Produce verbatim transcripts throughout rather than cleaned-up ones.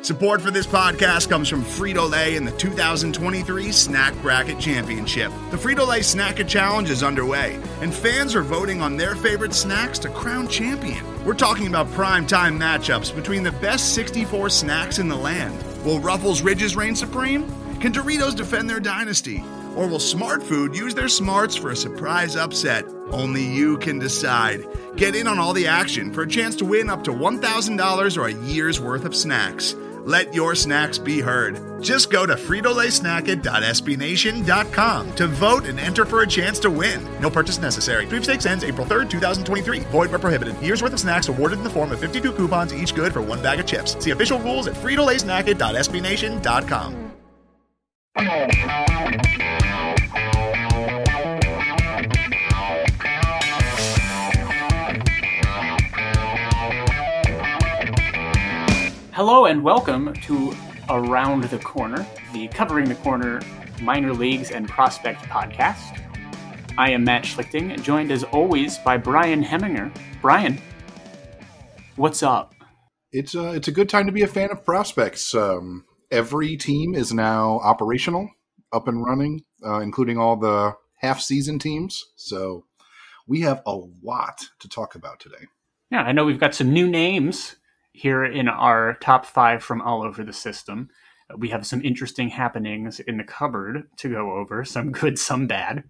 Support for this podcast comes from Frito-Lay and the two thousand twenty-three Snack Bracket Championship. The Frito-Lay Snack-A Challenge is underway, and fans are voting on their favorite snacks to crown champion. We're talking about prime-time matchups between the best sixty-four snacks in the land. Will Ruffles Ridges reign supreme? Can Doritos defend their dynasty? Or will Smart Food use their smarts for a surprise upset? Only you can decide. Get in on all the action for a chance to win up to one thousand dollars or a year's worth of snacks. Let your snacks be heard. Just go to Frito Lay Snack It dot S B Nation dot com to vote and enter for a chance to win. No purchase necessary. Sweepstakes ends April third, twenty twenty-three. Void where prohibited. Year's worth of snacks awarded in the form of fifty-two coupons, each good for one bag of chips. See official rules at Frito Lay Snack It dot S B Nation dot com. Hello and welcome to Around the Corner, the Covering the Corner Minor Leagues and Prospect podcast. I am Matt Schlichting, joined as always by Brian Heminger. Brian, what's up? It's a, it's a good time to be a fan of prospects. Um, every team is now operational, up and running, uh, including all the half-season teams. So we have a lot to talk about today. Yeah, I know we've got some new names here in our top five from all over the system. We have some interesting happenings in the cupboard to go over, some good, some bad.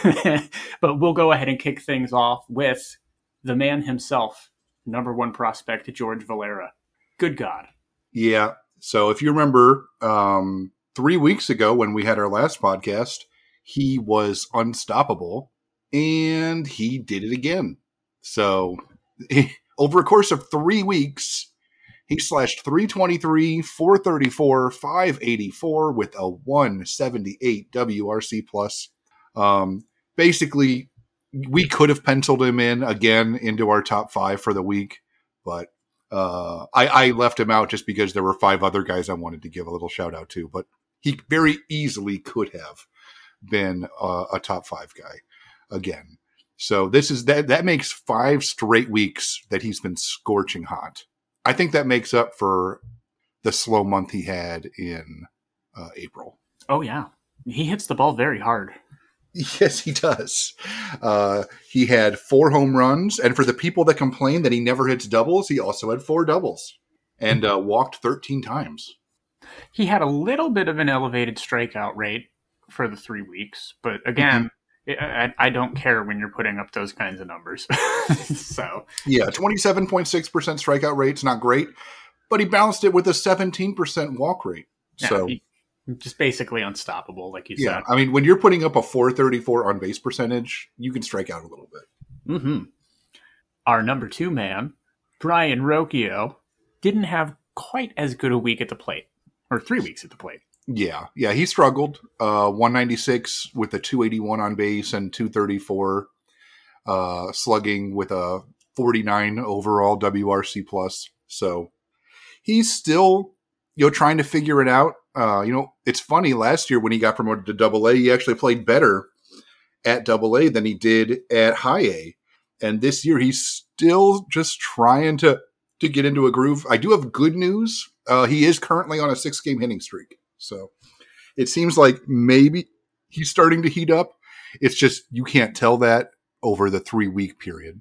But we'll go ahead and kick things off with the man himself, number one prospect, George Valera. Good God. Yeah. So if you remember, um, three weeks ago when we had our last podcast, he was unstoppable, and he did it again. So over a course of three weeks, he slashed three twenty-three, four thirty-four, five eighty-four with a one seventy-eight W R C plus. Um, basically, we could have penciled him in again into our top five for the week, but uh, I, I left him out just because there were five other guys I wanted to give a little shout out to, but he very easily could have been uh, a top five guy again. So this is that that makes five straight weeks that he's been scorching hot. I think that makes up for the slow month he had in uh, April. Oh, yeah. He hits the ball very hard. Yes, he does. Uh, he had four home runs. And for the people that complain that he never hits doubles, he also had four doubles and uh, walked thirteen times. He had a little bit of an elevated strikeout rate for the three weeks. But again, mm-hmm. I, I don't care when you're putting up those kinds of numbers. So yeah, twenty-seven point six percent strikeout rate's not great, but he balanced it with a seventeen percent walk rate. Yeah, so he, just basically unstoppable, like you yeah, said. I mean, when you're putting up a four thirty-four on base percentage, you can strike out a little bit. Mm-hmm. Our number two man, Brian Rocchio, didn't have quite as good a week at the plate, or three weeks at the plate. Yeah, yeah, he struggled. Uh, one ninety-six with a two eighty-one on base and two thirty-four uh, slugging with a forty-nine overall W R C plus. So he's still, you know, trying to figure it out. Uh, you know, it's funny. Last year when he got promoted to Double A, he actually played better at Double A than he did at High A. And this year he's still just trying to to get into a groove. I do have good news. Uh, he is currently on a six-game hitting streak. So it seems like maybe he's starting to heat up. It's just you can't tell that over the three-week period.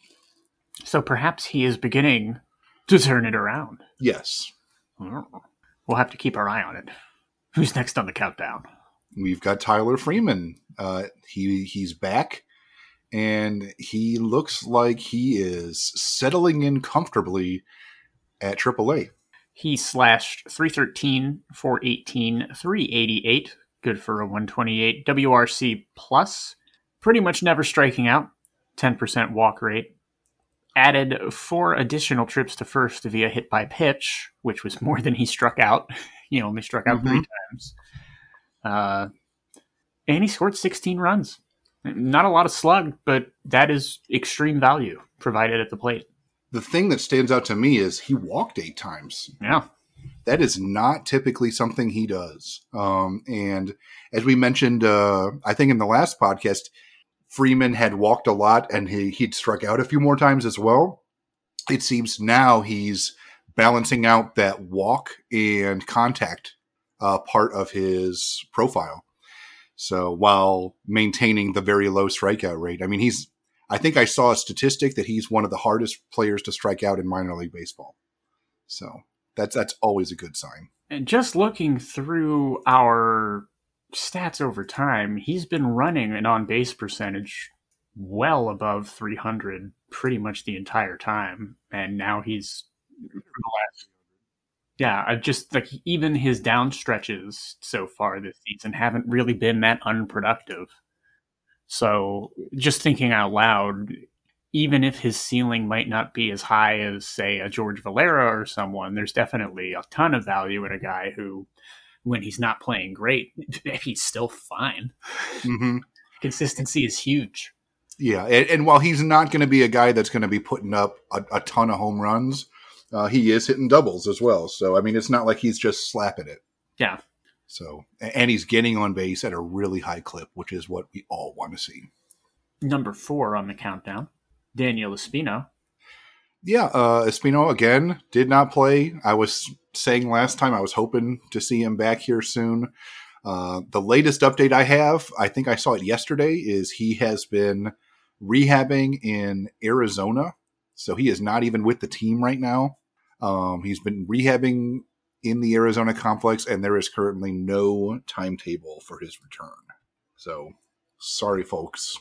So perhaps he is beginning to turn it around. Yes. We'll have to keep our eye on it. Who's next on the countdown? We've got Tyler Freeman. Uh, he he's back, and he looks like he is settling in comfortably at Triple A. He slashed three thirteen, four eighteen, three eighty-eight, good for a one twenty-eight W R C plus. Pretty much never striking out, ten percent walk rate. Added four additional trips to first via hit by pitch, which was more than he struck out. He only struck out mm-hmm. three times. Uh, and he scored sixteen runs. Not a lot of slug, but that is extreme value provided at the plate. The thing that stands out to me is he walked eight times. Yeah. That is not typically something he does. Um, and as we mentioned, uh, I think in the last podcast, Freeman had walked a lot and he, he'd struck out a few more times as well. It seems now he's balancing out that walk and contact uh, part of his profile. So while maintaining the very low strikeout rate, I mean, he's, I think I saw a statistic that he's one of the hardest players to strike out in minor league baseball. So that's, that's always a good sign. And just looking through our stats over time, he's been running an on-base percentage well above three hundred pretty much the entire time. And now he's, yeah, I just like even his down stretches so far this season haven't really been that unproductive. So just thinking out loud, even if his ceiling might not be as high as, say, a George Valera or someone, there's definitely a ton of value in a guy who, when he's not playing great, he's still fine. Mm-hmm. Consistency is huge. Yeah, and, and while he's not going to be a guy that's going to be putting up a, a ton of home runs, uh, he is hitting doubles as well. So, I mean, it's not like he's just slapping it. Yeah. So, and he's getting on base at a really high clip, which is what we all want to see. Number four on the countdown, Daniel Espino. Yeah, uh, Espino, again, did not play. I was saying last time I was hoping to see him back here soon. Uh, the latest update I have, I think I saw it yesterday, is he has been rehabbing in Arizona. So he is not even with the team right now. Um, he's been rehabbing in the Arizona complex, and there is currently no timetable for his return. So, sorry, folks.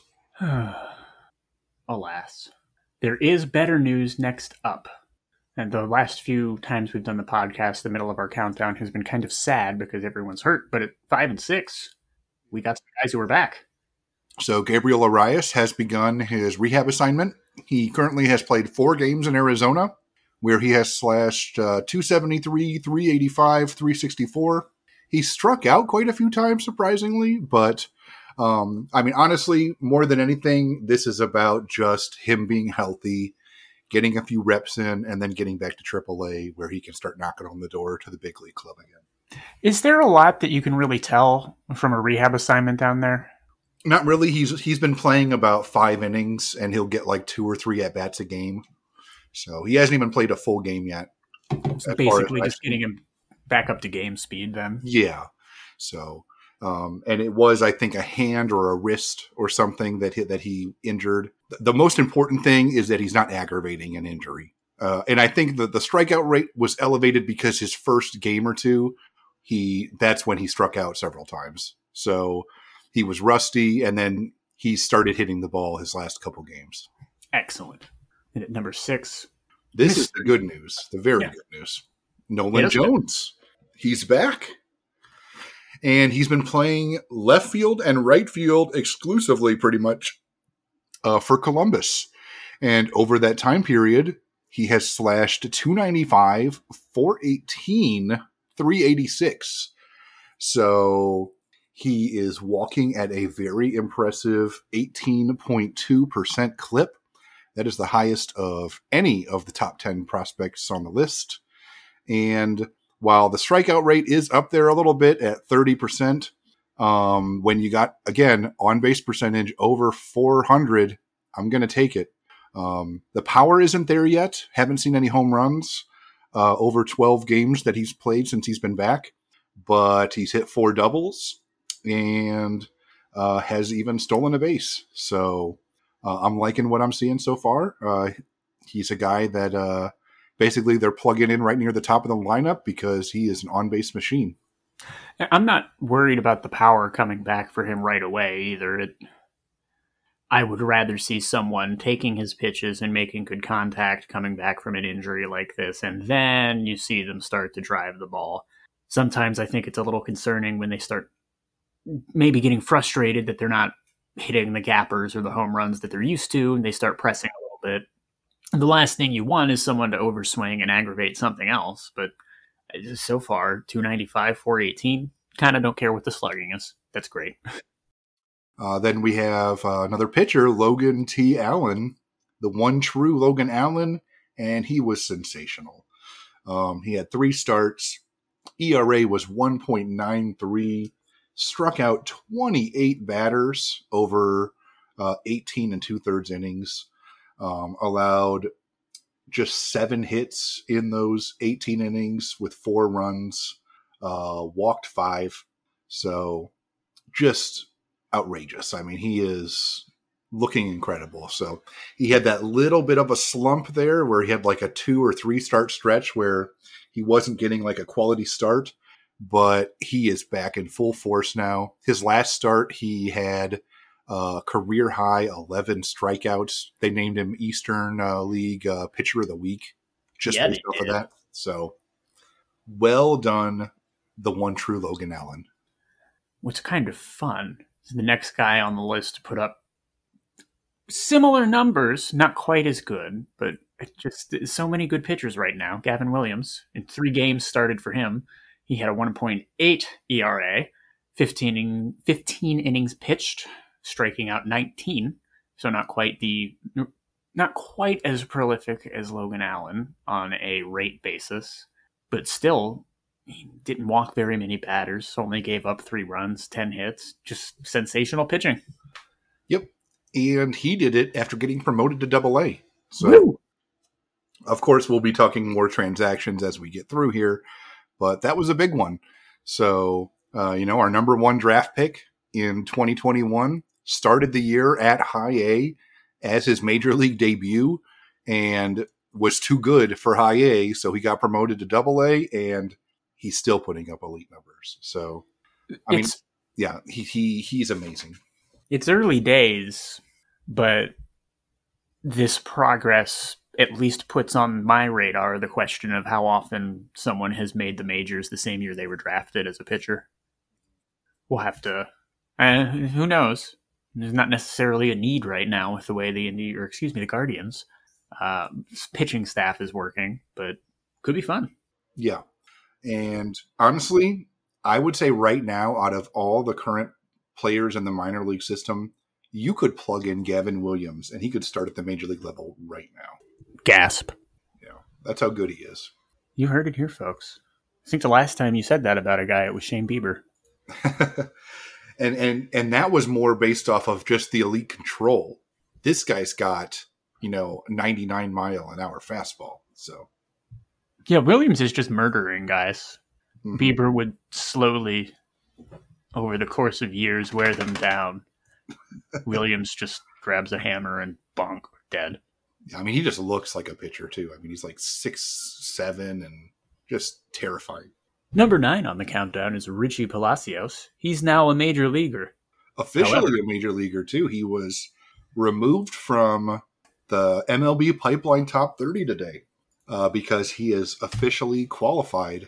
Alas. There is better news next up. And the last few times we've done the podcast, the middle of our countdown has been kind of sad because everyone's hurt. But at five and six, we got some guys who are back. So Gabriel Arias has begun his rehab assignment. He currently has played four games in Arizona, where he has slashed uh, two seventy-three, three eighty-five, three sixty-four. He struck out quite a few times, surprisingly, but um, I mean, honestly, more than anything, this is about just him being healthy, getting a few reps in, and then getting back to triple A, where he can start knocking on the door to the big league club again. Is there a lot that you can really tell from a rehab assignment down there? Not really. He's he's been playing about five innings, and he'll get like two or three at-bats a game. So he hasn't even played a full game yet. So basically just getting him back up to game speed then. Yeah. So, um, and it was, I think, a hand or a wrist or something that he, that he injured. The most important thing is that he's not aggravating an injury. Uh, and I think that the strikeout rate was elevated because his first game or two, he that's when he struck out several times. So he was rusty, and then he started hitting the ball his last couple games. Excellent. And at number six. This is the good news, the very yeah. good news. Nolan yes, Jones. He's back. And he's been playing left field and right field exclusively, pretty much, uh, for Columbus. And over that time period, he has slashed two ninety-five, four eighteen, three eighty-six. So he is walking at a very impressive eighteen point two percent clip. That is the highest of any of the top ten prospects on the list. And while the strikeout rate is up there a little bit at thirty percent, um, when you got, again, on-base percentage over four hundred, I'm going to take it. Um, the power isn't there yet. Haven't seen any home runs uh, over twelve games that he's played since he's been back. But he's hit four doubles and uh, has even stolen a base. So uh, I'm liking what I'm seeing so far. Uh, he's a guy that uh, basically they're plugging in right near the top of the lineup because he is an on-base machine. I'm not worried about the power coming back for him right away either. It, I would rather see someone taking his pitches and making good contact coming back from an injury like this, and then you see them start to drive the ball. Sometimes I think it's a little concerning when they start maybe getting frustrated that they're not hitting the gappers or the home runs that they're used to, and they start pressing a little bit. The last thing you want is someone to overswing and aggravate something else, but so far, two ninety-five, four eighteen, kind of don't care what the slugging is. That's great. Uh, then we have uh, another pitcher, Logan T. Allen, the one true Logan Allen, and he was sensational. Um, he had three starts. E R A was one point nine three, struck out twenty-eight batters over uh, eighteen and two-thirds innings, um, allowed just seven hits in those eighteen innings with four runs, uh, walked five. So just outrageous. I mean, he is looking incredible. So he had that little bit of a slump there where he had like a two or three start stretch where he wasn't getting like a quality start, but he is back in full force now. His last start, he had uh, career high eleven strikeouts. They named him Eastern uh, League uh, Pitcher of the Week just Yeah, based they off of did. that. So well done, the one true Logan Allen. What's kind of fun is the next guy on the list to put up similar numbers, not quite as good, but it just so many good pitchers right now. Gavin Williams, in three games started for him, he had a one point eight E R A, fifteen, fifteen innings pitched, striking out nineteen. So not quite the not quite as prolific as Logan Allen on a rate basis, but still he didn't walk very many batters, only gave up three runs, ten hits, just sensational pitching. Yep. And he did it after getting promoted to Double A. So, Woo! Of course, we'll be talking more transactions as we get through here, but that was a big one. So, uh, you know, our number one draft pick in twenty twenty-one started the year at High A as his major league debut and was too good for High A, so he got promoted to Double A, and he's still putting up elite numbers. So, I mean, It's- yeah, he, he he's amazing. It's early days, but this progress at least puts on my radar the question of how often someone has made the majors the same year they were drafted as a pitcher. We'll have to, uh, who knows? There's not necessarily a need right now with the way the Indi- or excuse me, the Guardians uh, pitching staff is working, but could be fun. Yeah. And honestly, I would say right now, out of all the current players in the minor league system, you could plug in Gavin Williams and he could start at the major league level right now. Gasp. Yeah, that's how good he is. You heard it here, folks. I think the last time you said that about a guy, it was Shane Bieber. and and and that was more based off of just the elite control. This guy's got, you know, ninety-nine mile an hour fastball. So Yeah, Williams is just murdering guys. mhm. Bieber would slowly, over the course of years, wear them down. Williams just grabs a hammer and bonk, dead. I mean, he just looks like a pitcher too. I mean, he's like six seven and just terrifying. Number nine on the countdown is Richie Palacios. He's now a major leaguer. Officially However- a major leaguer too. He was removed from the M L B pipeline top thirty today uh, because he is officially qualified.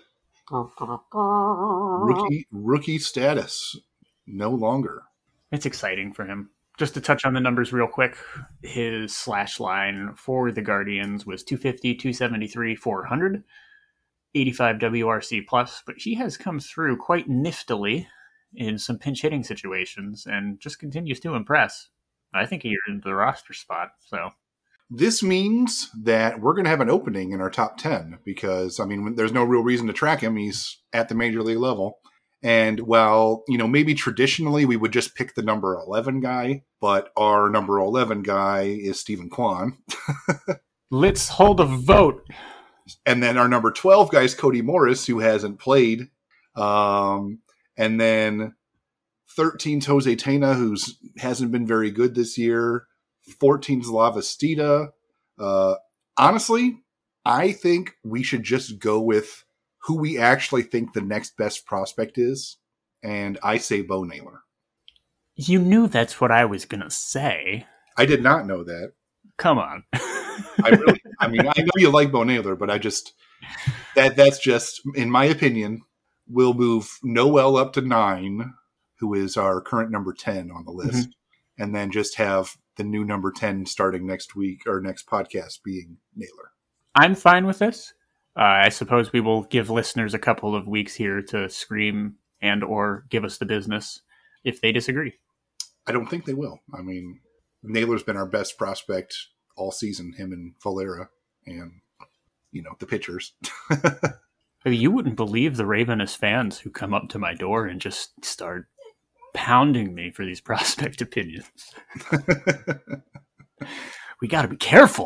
Rookie rookie status no longer. It's exciting for him. Just to touch on the numbers real quick, his slash line for the Guardians was two fifty, two seventy-three, four hundred, eighty-five W R C plus, but he has come through quite niftily in some pinch hitting situations and just continues to impress. I think he earned the roster spot, so This means that we're going to have an opening in our top ten because, I mean, there's no real reason to track him. He's at the major league level. And while, you know, maybe traditionally we would just pick the number eleven guy, but our number eleven guy is Stephen Kwan. let's hold a vote. And then our number twelve guy is Cody Morris, who hasn't played. Um, and then thirteen Jose Tena, who hasn't been very good this year. fourteen Slavastida. Uh, honestly, I think we should just go with who we actually think the next best prospect is. And I say Bo Naylor. You knew that's what I was going to say. I did not know that. Come on. I really, I mean, I know you like Bo Naylor, but I just, that that's just, in my opinion, we'll move Noel up to nine, who is our current number ten on the list, mm-hmm. and then just have the new number ten starting next week or next podcast being Naylor. I'm fine with this. Uh, I suppose we will give listeners a couple of weeks here to scream and or give us the business if they disagree. I don't think they will. I mean, Naylor's been our best prospect all season, him and Valera and, you know, the pitchers. I mean, you wouldn't believe the Ravenous fans who come up to my door and just start pounding me for these prospect opinions. We got to be careful.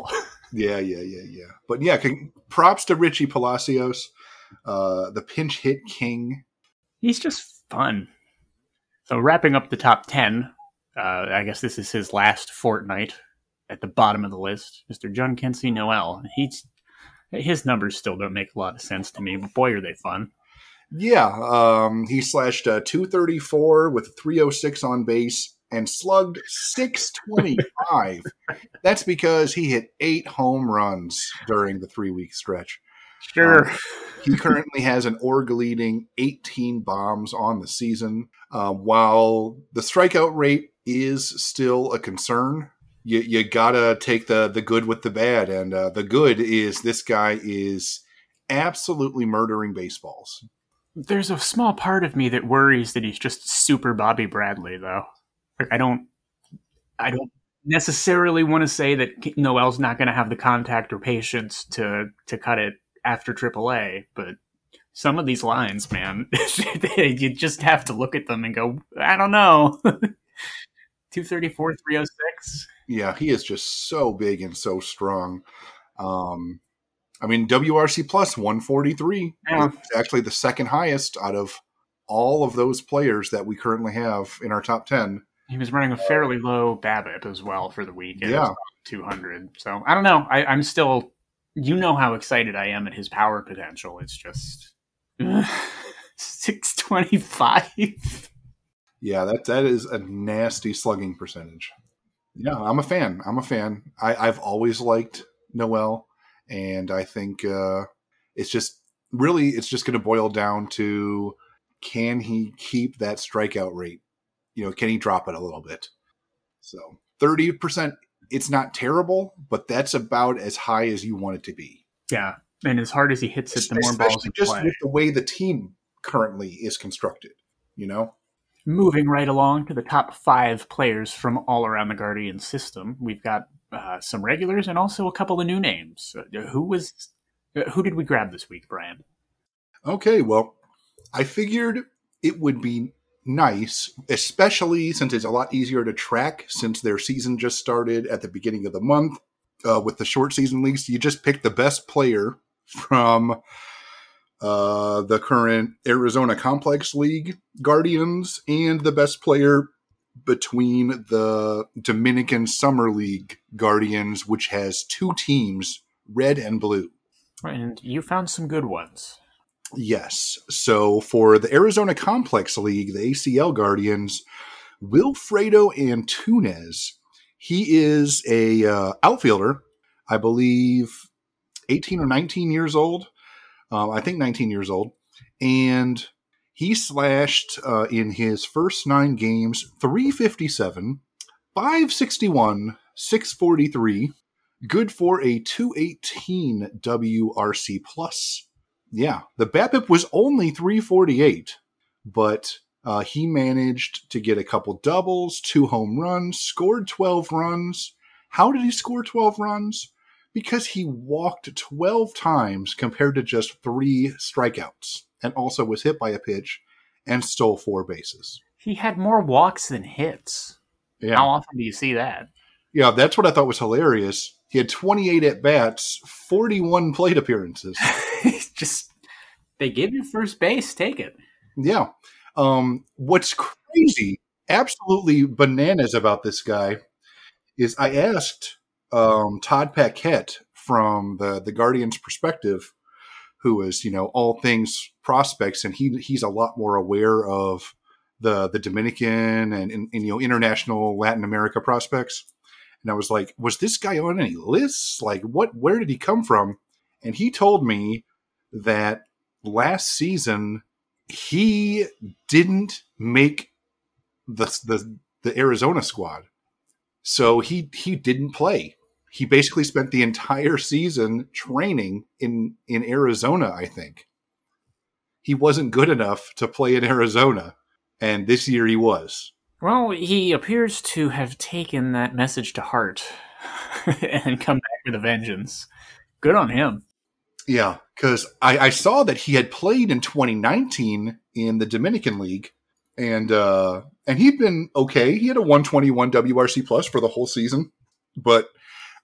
Yeah, yeah, yeah, yeah. But yeah, can, props to Richie Palacios, uh, the pinch hit king. He's just fun. So wrapping up the top ten, uh, I guess this is his last fortnight at the bottom of the list, Mister Jhonkensy Noel. He's his numbers still don't make a lot of sense to me, but boy, are they fun. Yeah, um, he slashed uh, two thirty-four with three oh six on base and slugged six twenty-five. That's because he hit eight home runs during the three-week stretch. Sure. Um, he currently has an org leading eighteen bombs on the season. Uh, while the strikeout rate is still a concern, you, you gotta take the, the good with the bad. And uh, the good is this guy is absolutely murdering baseballs. There's a small part of me that worries that he's just super Bobby Bradley, though. Like, I don't, I don't necessarily want to say that Noel's not going to have the contact or patience to to cut it after triple A, but some of these lines, man, you just have to look at them and go, I don't know. two thirty-four, three oh six. Yeah, he is just so big and so strong. Um, I mean, W R C plus one forty-three. Yeah. It's actually the second highest out of all of those players that we currently have in our top ten. He was running a fairly low BABIP as well for the week. It Yeah. was about two hundred. So I don't know. I, I'm still, you know how excited I am at his power potential. It's just six twenty-five. Yeah, that that is a nasty slugging percentage. Yeah, I'm a fan. I'm a fan. I, I've always liked Noel, and I think uh, it's just really it's just going to boil down to, can he keep that strikeout rate? You know, can he drop it a little bit? So thirty percent, it's not terrible, but that's about as high as you want it to be. Yeah, and as hard as he hits it, the more Especially balls in just play. with the way the team currently is constructed, you know? Moving right along to the top five players from all around the Guardian system, we've got uh, some regulars and also a couple of new names. Uh, who was, uh, who did we grab this week, Brian? Okay, well, I figured it would be nice, especially since it's a lot easier to track since their season just started at the beginning of the month. Uh, with the short season leagues, you just pick the best player from uh, the current Arizona Complex League Guardians and the best player between the Dominican Summer League Guardians, which has two teams, red and blue. And you found some good ones. Yes. So for the Arizona Complex League, the A C L Guardians, Wilfredo Antunes. He is a uh, outfielder, I believe eighteen or nineteen years old. Um, I think nineteen years old. And he slashed uh, in his first nine games, three fifty-seven, five sixty-one, six forty-three, good for a two eighteen W R C plus. Yeah, the BABIP was only three forty-eight, but uh, he managed to get a couple doubles, two home runs, scored twelve runs. How did he score twelve runs? Because he walked twelve times compared to just three strikeouts, and also was hit by a pitch and stole four bases. He had more walks than hits. Yeah. How often do you see that? Yeah, that's what I thought was hilarious. He had twenty-eight at-bats, forty-one plate appearances. Just, they give you first base, take it. Yeah. Um, what's crazy, absolutely bananas about this guy is I asked um, Todd Paquette from the, the Guardians Perspective, who is, you know, all things prospects, and he he's a lot more aware of the the Dominican and, and, and you know, international Latin America prospects. And I was like, was this guy on any lists? Like, what? Where did he come from? And he told me that last season he didn't make the the, the Arizona squad, so he he didn't play. He basically spent the entire season training in in Arizona. I think he wasn't good enough to play in Arizona, and this year he was. Well, he appears to have taken that message to heart and come back with a vengeance. Good on him. Yeah, because I, I saw that he had played in twenty nineteen in the Dominican League, and uh, and he'd been okay. He had a one twenty-one W R C plus for the whole season, but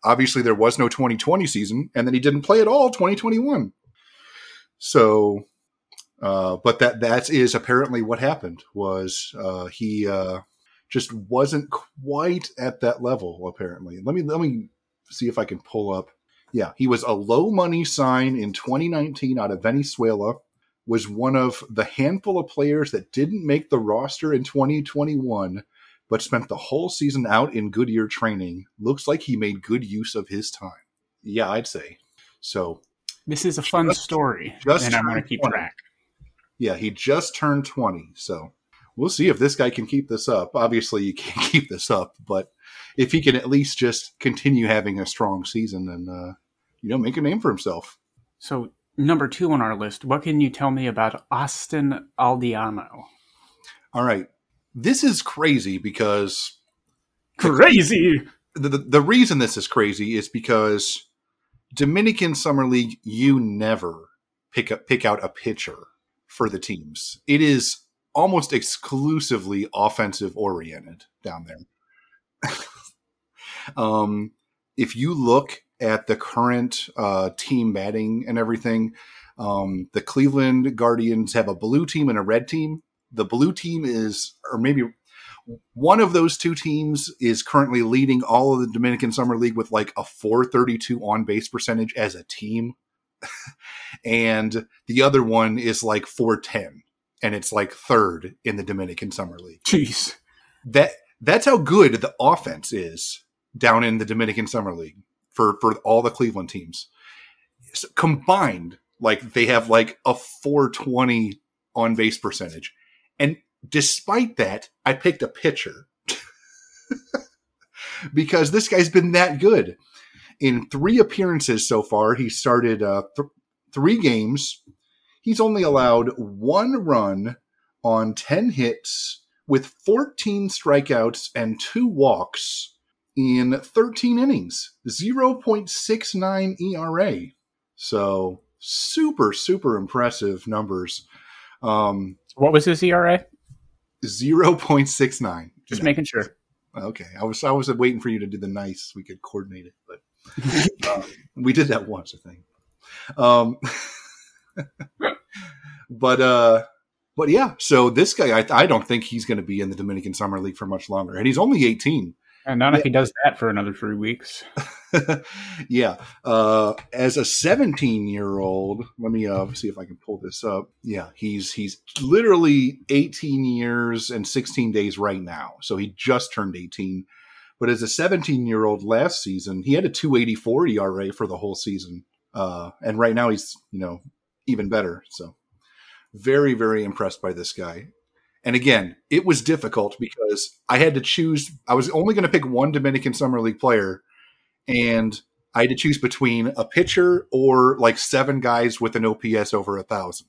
obviously there was no twenty twenty season, and then he didn't play at all twenty twenty-one. So, uh, but that that is apparently what happened. Was uh, he uh, just wasn't quite at that level? Apparently, let me let me see if I can pull up. Yeah, he was a low money sign in twenty nineteen out of Venezuela. Was one of the handful of players that didn't make the roster in twenty twenty-one, but spent the whole season out in Goodyear training. Looks like he made good use of his time. Yeah, I'd say. So this is a fun just, story, just and I'm going to keep twenty. track. Yeah, he just turned twenty, so we'll see if this guy can keep this up. Obviously, you can't keep this up, but if he can at least just continue having a strong season and, uh, you know, make a name for himself. So number two on our list, what can you tell me about Austin Aldiano? All right. This is crazy because... Crazy! The, the, the reason this is crazy is because Dominican Summer League, you never pick up, pick out a pitcher for the teams. It is almost exclusively offensive oriented down there. um, if you look at the current uh, team batting and everything, um, the Cleveland Guardians have a blue team and a red team. The blue team is, or maybe one of those two teams is currently leading all of the Dominican Summer League with like a four thirty-two on base percentage as a team. And the other one is like four ten, and it's like third in the Dominican Summer League. Jeez. That that's how good the offense is down in the Dominican Summer League for, for all the Cleveland teams. So combined, like they have like a four twenty on base percentage. And despite that, I picked a pitcher because this guy's been that good. In three appearances so far, he started uh, th- three games. He's only allowed one run on ten hits with fourteen strikeouts and two walks in thirteen innings, zero point six nine E R A. So super, super impressive numbers. Um, what was his E R A? zero point six nine. Just no. making sure. Okay. I was, I was waiting for you to do the nice. We could coordinate it, but uh, we did that once, I think. Um, but, uh, but yeah, so this guy, I, I don't think he's going to be in the Dominican Summer League for much longer. And he's only eighteen. And not yeah. if he does that for another three weeks. yeah. Uh, as a seventeen-year-old, let me uh, see if I can pull this up. Yeah, he's he's literally eighteen years and sixteen days right now. So he just turned eighteen. But as a seventeen-year-old last season, he had a two eighty-four E R A for the whole season. Uh, and right now he's, you know, even better. So very, very impressed by this guy. And again, it was difficult because I had to choose. I was only going to pick one Dominican Summer League player, and I had to choose between a pitcher or like seven guys with an O P S over a thousand.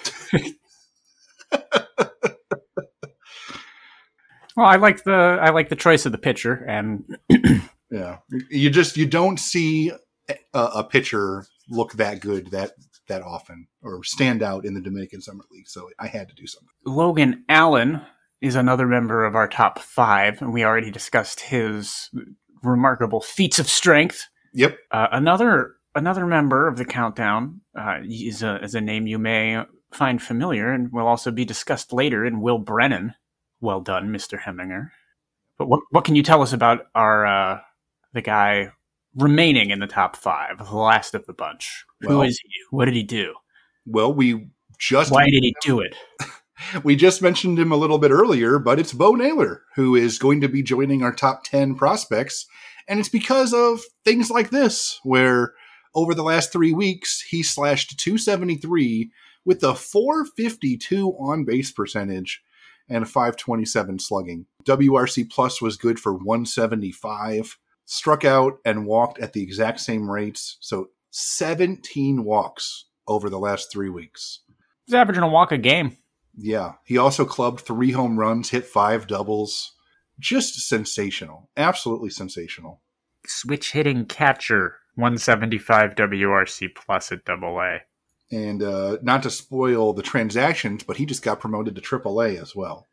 Well, I like the I like the choice of the pitcher, and yeah, you just you don't see a, a pitcher look that good that. that often or stand out in the Dominican Summer League. So I had to do something. Logan Allen is another member of our top five, and we already discussed his remarkable feats of strength. Yep. Uh, another another member of the countdown uh, is, a, is a name you may find familiar and will also be discussed later in Will Brennan. Well done, Mister Heminger. But what what can you tell us about our uh, the guy remaining in the top five, the last of the bunch? Well, who is he? What did he do? Well, we just... Why did he do it? We just mentioned him a little bit earlier, but it's Bo Naylor, who is going to be joining our top ten prospects. And it's because of things like this, where over the last three weeks, he slashed two seventy-three with a four fifty-two on-base percentage and a five twenty-seven slugging. W R C Plus was good for one seventy-five. Struck out and walked at the exact same rates. So seventeen walks over the last three weeks. He's averaging a walk a game. Yeah. He also clubbed three home runs, hit five doubles. Just sensational. Absolutely sensational. Switch hitting catcher. one seventy-five W R C plus at double A. And uh, not to spoil the transactions, but he just got promoted to triple A as well.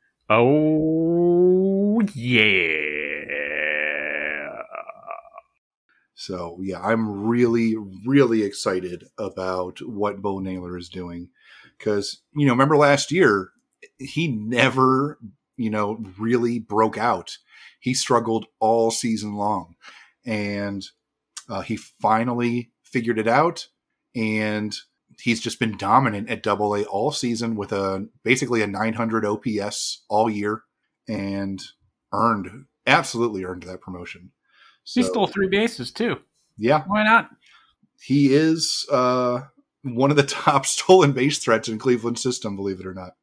Oh, yeah. So, yeah, I'm really, really excited about what Bo Naylor is doing. Because, you know, remember last year, he never, you know, really broke out. He struggled all season long. And uh, he finally figured it out. And he's just been dominant at Double A all season with a basically a nine hundred O P S all year. And earned, absolutely earned that promotion. So, he stole three bases, too. Yeah. Why not? He is uh, one of the top stolen base threats in Cleveland's system, believe it or not.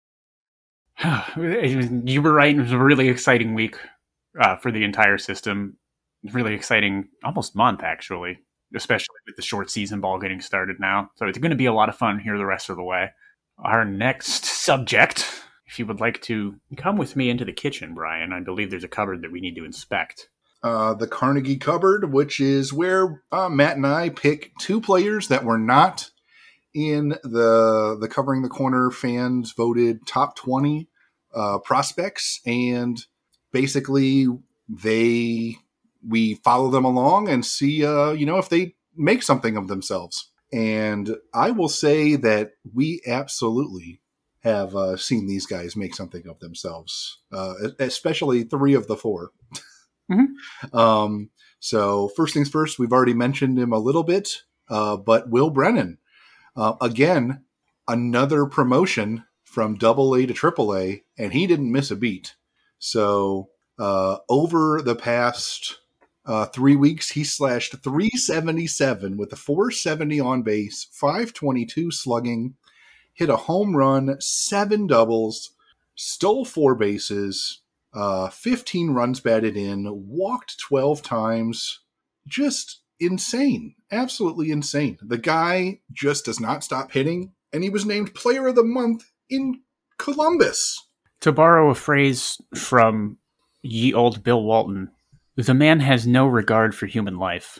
You were right. It was a really exciting week uh, for the entire system. Really exciting, almost month, actually, especially with the short season ball getting started now. So it's going to be a lot of fun here the rest of the way. Our next subject, if you would like to come with me into the kitchen, Brian, I believe there's a cupboard that we need to inspect. Uh, the Carnegie Cupboard, which is where uh, Matt and I pick two players that were not in the the Covering the Corner fans voted top twenty uh, prospects, and basically they we follow them along and see uh, you know if they make something of themselves. And I will say that we absolutely have uh, seen these guys make something of themselves, uh, especially three of the four. Mm-hmm. Um, so first things first, we've already mentioned him a little bit, uh, but Will Brennan, uh, again, another promotion from Double A to Triple A, and he didn't miss a beat. So uh, over the past uh, three weeks, he slashed three seventy-seven with a four seventy on base, five twenty-two slugging, hit a home run, seven doubles, stole four bases, Uh, fifteen runs batted in, walked twelve times. Just insane. Absolutely insane. The guy just does not stop hitting, and he was named Player of the Month in Columbus. To borrow a phrase from ye old Bill Walton, the man has no regard for human life.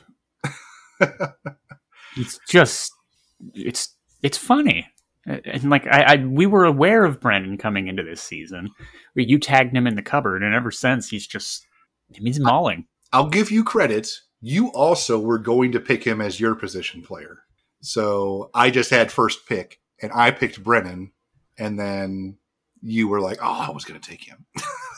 It's just, it's it's funny. And like I, I, we were aware of Brennan coming into this season. You tagged him in the cupboard, and ever since he's just he's mauling. I'll give you credit. You also were going to pick him as your position player, so I just had first pick, and I picked Brennan, and then you were like, "Oh, I was going to take him."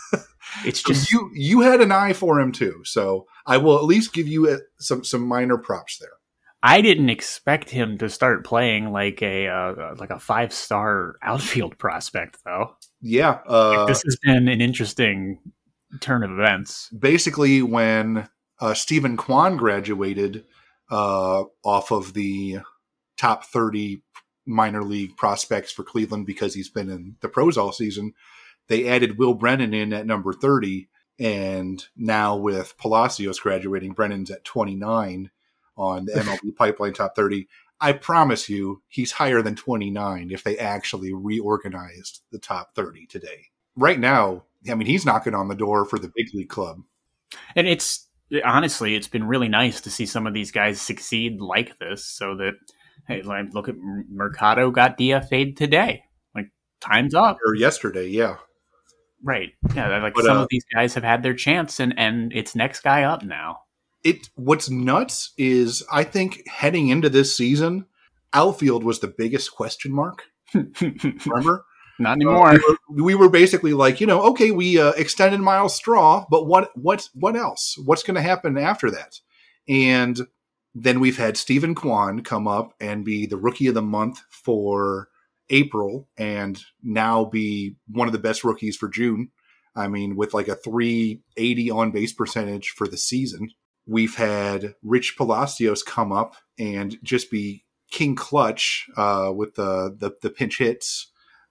It's so just you you had an eye for him too, so I will at least give you a, some some minor props there. I didn't expect him to start playing like a uh, like a five star outfield prospect, though. Yeah, uh, like this has been an interesting turn of events. Basically, when uh, Stephen Kwan graduated uh, off of the top thirty minor league prospects for Cleveland because he's been in the pros all season, they added Will Brennan in at number thirty, and now with Palacios graduating, Brennan's at twenty-nine. On the M L B Pipeline Top thirty. I promise you he's higher than twenty-nine if they actually reorganized the top thirty today. Right now, I mean, he's knocking on the door for the big league club. And it's, honestly, it's been really nice to see some of these guys succeed like this so that, hey, like, look at Mercado got D F A'd today. Like, time's up. Or yesterday, yeah. Right. Yeah, like but, some uh, of these guys have had their chance, and, and it's next guy up now. It what's nuts is I think heading into this season, outfield was the biggest question mark. Remember? Not anymore. Uh, we, were, we were basically like, you know, okay, we uh, extended Miles Straw, but what what what else? What's going to happen after that? And then we've had Stephen Kwan come up and be the rookie of the month for April, and now be one of the best rookies for June. I mean, with like a three eighty on base percentage for the season. We've had Rich Palacios come up and just be king clutch uh, with the, the the pinch hits.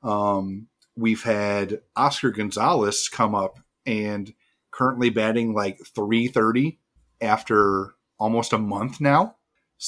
Um, we've had Oscar Gonzalez come up and currently batting like three thirty after almost a month now.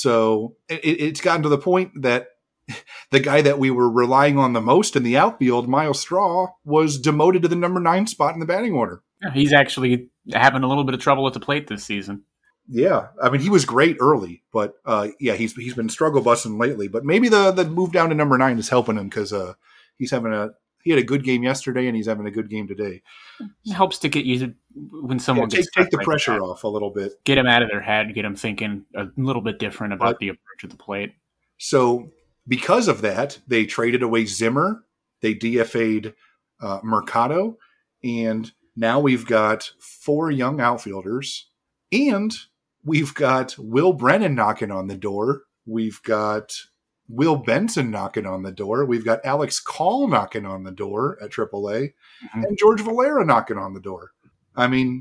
So it, it's gotten to the point that the guy that we were relying on the most in the outfield, Miles Straw, was demoted to the number nine spot in the batting order. Yeah, he's actually having a little bit of trouble at the plate this season. Yeah, I mean, he was great early, but uh, yeah, he's he's been struggle busting lately. But maybe the the move down to number nine is helping him because uh, he's having a he had a good game yesterday, and he's having a good game today. It helps to get you to, when someone yeah, gets take, take the like pressure that, off a little bit. Get them out of their head, get them thinking a little bit different about but, the approach of the plate. So because of that, they traded away Zimmer, they D F A'd uh, Mercado, and now we've got four young outfielders, and we've got Will Brennan knocking on the door. We've got Will Benson knocking on the door. We've got Alex Call knocking on the door at triple A, mm-hmm. and George Valera knocking on the door. I mean,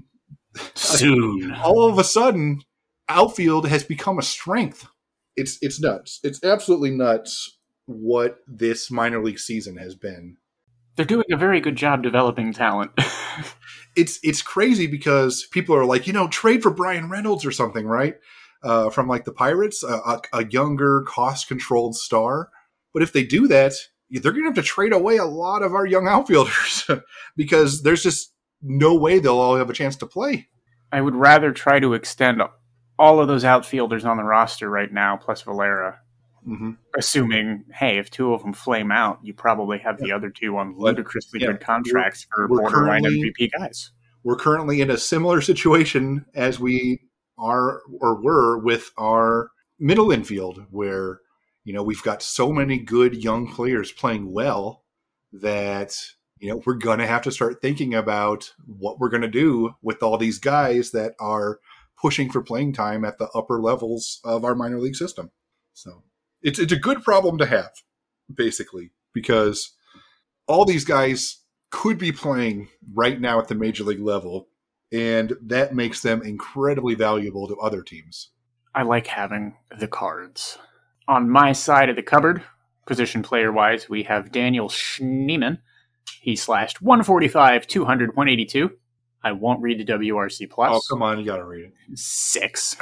soon, all of a sudden, outfield has become a strength. It's it's nuts. It's absolutely nuts what this minor league season has been. They're doing a very good job developing talent. it's it's crazy because people are like, you know, trade for Brian Reynolds or something, right? Uh, from like the Pirates, a, a, a younger, cost-controlled star. But if they do that, they're going to have to trade away a lot of our young outfielders because there's just no way they'll all have a chance to play. I would rather try to extend all of those outfielders on the roster right now, plus Valera, mm-hmm. assuming, hey, if two of them flame out, you probably have yeah. the other two on ludicrously yeah. good contracts we're, for we're borderline M V P guys. We're currently in a similar situation as we are or were with our middle infield, where, you know, we've got so many good young players playing well that, you know, we're going to have to start thinking about what we're going to do with all these guys that are pushing for playing time at the upper levels of our minor league system. So it's it's a good problem to have, basically, because all these guys could be playing right now at the major league level, and that makes them incredibly valuable to other teams. I like having the cards. On my side of the cupboard, position player-wise, we have Daniel Schneemann. He slashed one forty-five, two hundred, one eighty-two. I won't read the W R C plus. Oh, come on, you gotta read it. Six.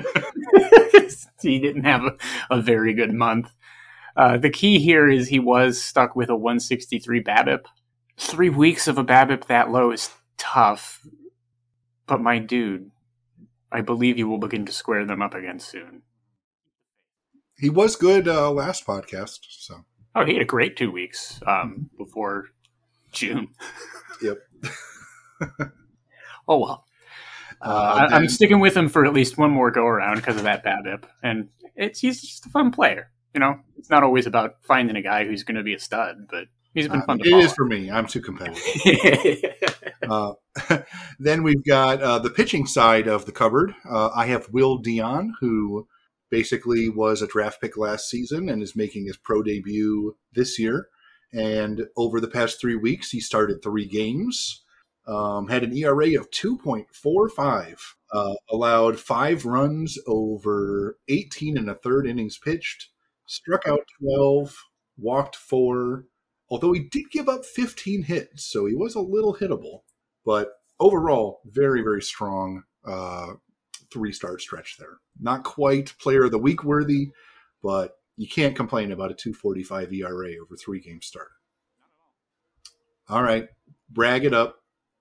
He didn't have a, a very good month. Uh, the key here is he was stuck with a one sixty-three BABIP. Three weeks of a BABIP that low is tough. But my dude, I believe you will begin to square them up again soon. He was good uh, last podcast, so. Oh, he had a great two weeks um, before June. Yep. Oh, well. Uh, uh, I, I'm sticking with him for at least one more go-around because of that BABIP. And it's he's just a fun player. You know, it's not always about finding a guy who's going to be a stud, but he's been fun uh, to follow. It is for me. I'm too competitive. uh, then we've got uh, the pitching side of the cupboard. Uh, I have Will Dion, who basically was a draft pick last season and is making his pro debut this year. And over the past three weeks, he started three games, um, had an E R A of two point four five, uh, allowed five runs over eighteen and a third innings pitched, struck out twelve, walked four, although he did give up fifteen hits, so he was a little hittable. But overall, very, very strong uh, three-start stretch there. Not quite player of the week worthy, but you can't complain about a two forty-five E R A over three games started. All right, brag it up.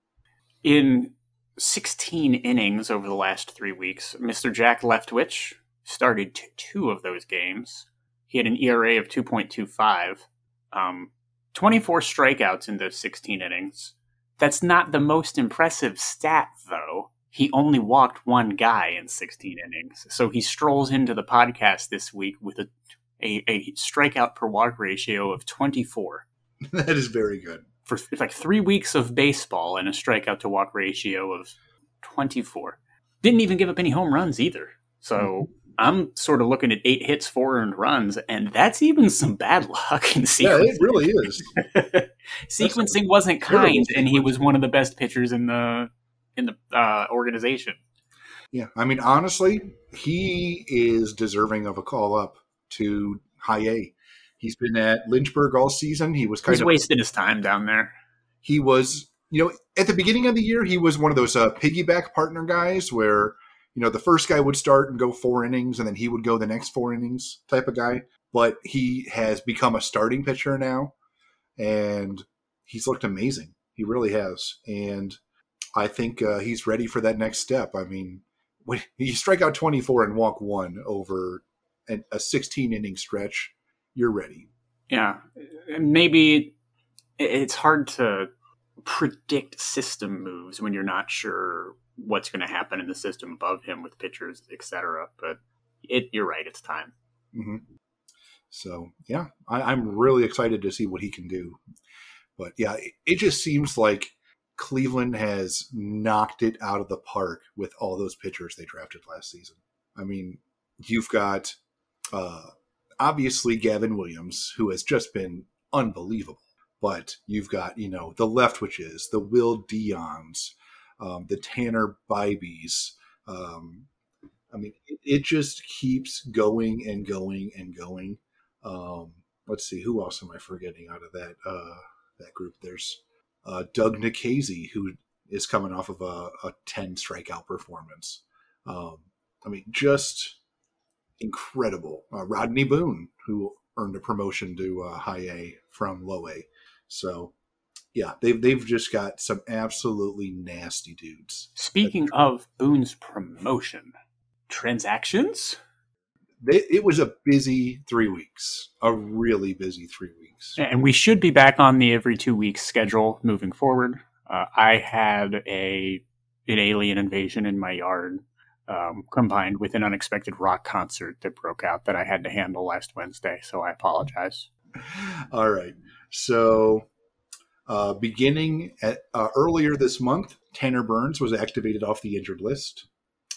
In sixteen innings over the last three weeks, Mister Jack Leftwich started t- two of those games. He had an E R A of two point two five. Um, twenty-four strikeouts in those sixteen innings. That's not the most impressive stat, though. He only walked one guy in sixteen innings. So he strolls into the podcast this week with a, a, a strikeout per walk ratio of twenty-four. That is very good. For like three weeks of baseball and a strikeout to walk ratio of twenty-four. Didn't even give up any home runs either. So mm-hmm. I'm sort of looking at eight hits, four earned runs, and that's even some bad luck in sequencing. Yeah, it really is. Sequencing wasn't kind, and he was one of the best pitchers in the in the uh, organization. Yeah, I mean, honestly, he is deserving of a call up to high A. He's been at Lynchburg all season. He was kind He's of wasted his time down there. He was, you know, at the beginning of the year, he was one of those uh, piggyback partner guys where, you know, the first guy would start and go four innings, and then he would go the next four innings type of guy. But he has become a starting pitcher now, and he's looked amazing. He really has. And I think uh, he's ready for that next step. I mean, when you strike out twenty-four and walk one over an, a sixteen-inning stretch, you're ready. Yeah. Maybe it's hard to predict system moves when you're not sure what's going to happen in the system above him with pitchers, et cetera. But it, you're right, it's time. Mm-hmm. So, yeah, I, I'm really excited to see what he can do. But, yeah, it, it just seems like Cleveland has knocked it out of the park with all those pitchers they drafted last season. I mean, you've got uh, obviously Gavin Williams, who has just been unbelievable. But you've got, you know, the Leftwiches, the Will Dion's, um, the Tanner Bibees. Um, I mean, it, it just keeps going and going and going. Um, let's see, who else am I forgetting out of that uh, that group? There's uh, Doug Nikhazy, who is coming off of a, a ten strikeout performance. Um, I mean, just incredible. Uh, Rodney Boone, who earned a promotion to uh, high A from low A. So, yeah, they've they've just got some absolutely nasty dudes. Speaking of Boone's promotion, transactions? They, it was a busy three weeks, a really busy three weeks. And we should be back on the every two weeks schedule moving forward. Uh, I had a an alien invasion in my yard, um, combined with an unexpected rock concert that broke out that I had to handle last Wednesday, so I apologize. All right. So, uh, beginning at, uh, earlier this month, Tanner Burns was activated off the injured list.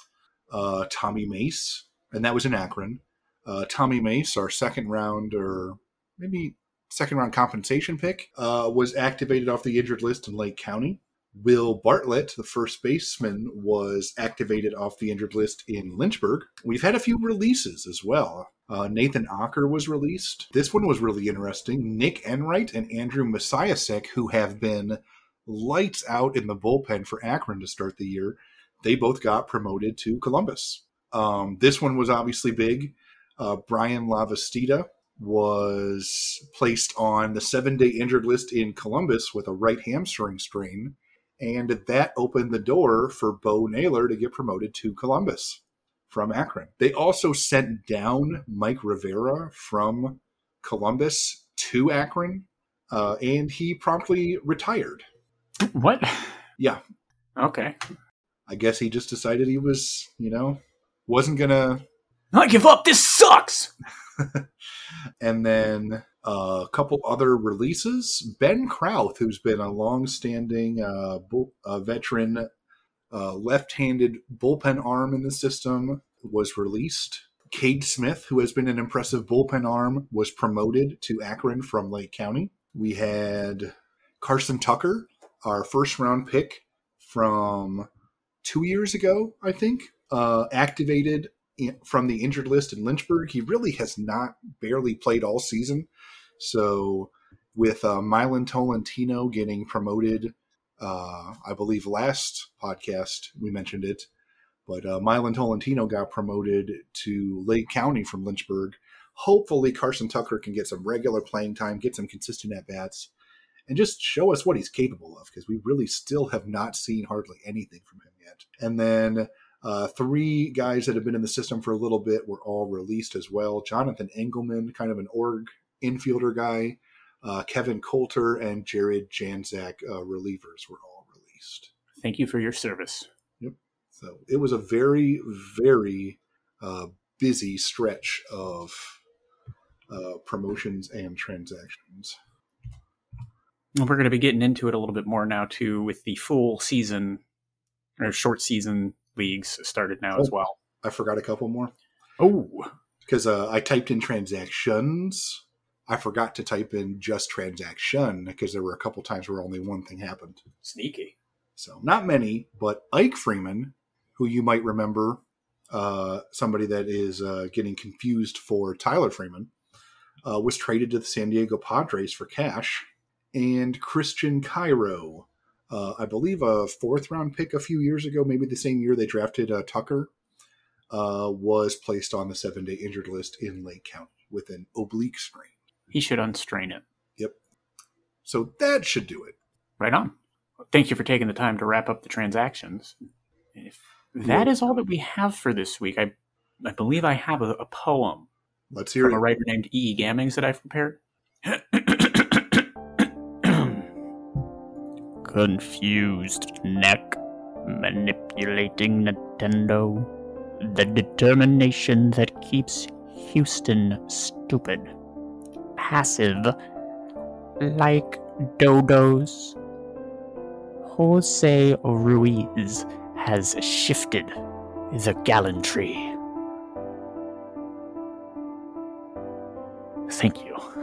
Uh, Tommy Mace, and that was in Akron. Uh, Tommy Mace, our second round or maybe second round compensation pick, uh, was activated off the injured list in Lake County. Will Bartlett, the first baseman, was activated off the injured list in Lynchburg. We've had a few releases as well. Uh, Nathan Ocker was released. This one was really interesting. Nick Enright and Andrew Messiasek, who have been lights out in the bullpen for Akron to start the year, they both got promoted to Columbus. Um, this one was obviously big. Uh, Brian Lavastida was placed on the seven-day injured list in Columbus with a right hamstring strain, and that opened the door for Bo Naylor to get promoted to Columbus from Akron. They also sent down Mike Rivera from Columbus to Akron, uh, and he promptly retired. What? Yeah. Okay. I guess he just decided he was, you know, wasn't going to... I give up, this sucks! And then uh, a couple other releases. Ben Krauth, who's been a long-standing uh, bull, uh, veteran uh, left-handed bullpen arm in the system, was released. Cade Smith, who has been an impressive bullpen arm, was promoted to Akron from Lake County. We had Carson Tucker, our first-round pick from two years ago, I think, uh, activated in, from the injured list in Lynchburg. He really has not barely played all season. So with uh, Milan Tolentino getting promoted, uh, I believe last podcast we mentioned it, but uh, Milan Tolentino got promoted to Lake County from Lynchburg. Hopefully Carson Tucker can get some regular playing time, get some consistent at-bats, and just show us what he's capable of, because we really still have not seen hardly anything from him yet. And then uh, three guys that have been in the system for a little bit were all released as well. Jonathan Engelman, kind of an org infielder guy, uh, Kevin Coulter, and Jared Janzak, uh, relievers, were all released. Thank you for your service. Yep. So it was a very, very uh, busy stretch of uh, promotions and transactions. We're going to be getting into it a little bit more now, too, with the full season or short season leagues started now oh, as well. I forgot a couple more. Oh. Because uh, I typed in transactions. I forgot to type in just transaction because there were a couple times where only one thing happened. Sneaky. So not many, but Ike Freeman, who you might remember, uh, somebody that is uh, getting confused for Tyler Freeman, uh, was traded to the San Diego Padres for cash. And Christian Cairo, uh, I believe a fourth round pick a few years ago, maybe the same year they drafted uh, Tucker, uh, was placed on the seven day injured list in Lake County with an oblique strain. He should unstrain it. Yep. So that should do it. Right on. Thank you for taking the time to wrap up the transactions. If that yeah. is all that we have for this week, I I believe I have a, a poem. Let's hear from it. a writer named E. Gammings that I've prepared. confused neck, manipulating Nintendo. The determination that keeps Houston stupid. Passive, like dodos. Jose Ruiz has shifted the gallantry. Thank you.